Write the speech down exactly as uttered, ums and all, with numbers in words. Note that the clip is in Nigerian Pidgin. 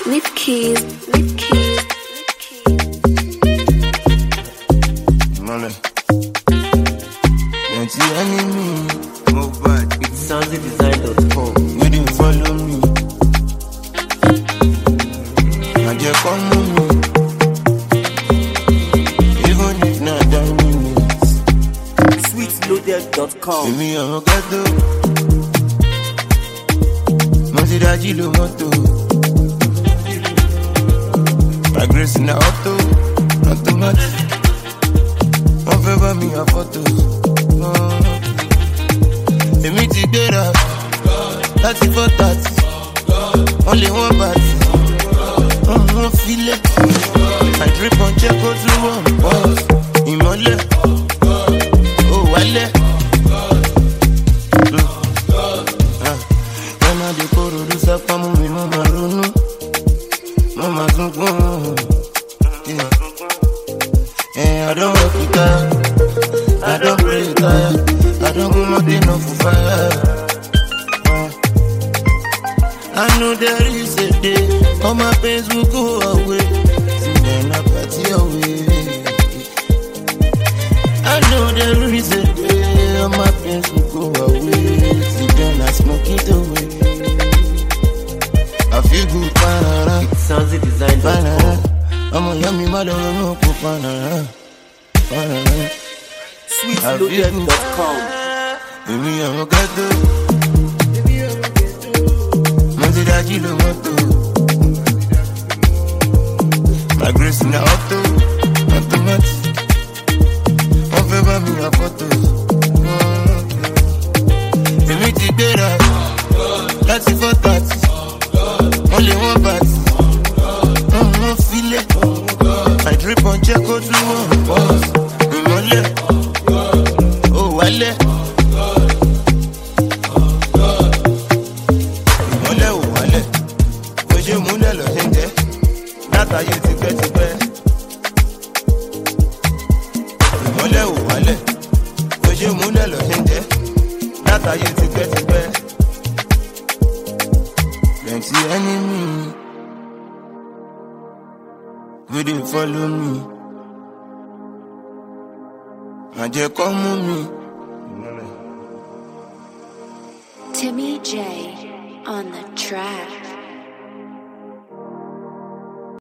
Leaf keys, leaf keys, Money. Don't see enemy. Move back. It's sounds design dot com. You didn't follow me. I just come on me. Even if not done minutes. sweet loaded dot com. Give me a ghetto. Monty Daji lo moto. My grace in the auto. Automatic. One favor me a photo. Èmi ti gbéra láti four thirty. Only one party. One filẹ̀. I drip on check go through one boss. Ìmọ́lẹ̀. Ó wálẹ̀. When I dey kóró ló sápá mú mi mọ́ máa ronú. Mọ́ máa tún kún. I don't work it out. I don't pray it out. I don't go nothing off for fire. Uh, I know there is a day all my pains will go away. See when I party away. I know there is a day all my pains will go away. See when I smoke it away. I feel good, banana. Sounds design dot com. I'm a yummy mother, no banana. sweet loaded dot com. Baby, I'm a gato. Monty Daji lo moto. My grace in the auto. Automatic. One favor me a photo. Èmi ti gbéra láti four thirty. Only one party. One filẹ̀. I drip on check go through one boss. Ìmọ́lẹ̀. Ó wálẹ̀. Ìmọ́lẹ̀ ò wálẹ̀. Bó ṣe múlẹ̀ lọ ṣe ń jẹ́. Látàyè tipẹ́tipẹ́. Ìmọ́lẹ̀ ò wálẹ̀. Bó ṣe múlẹ̀ lọ ṣe ń jẹ́. Látàyè tipẹ́tipẹ́. Plenty enemy. We dey follow me. I just come on me. Timmy J on the track.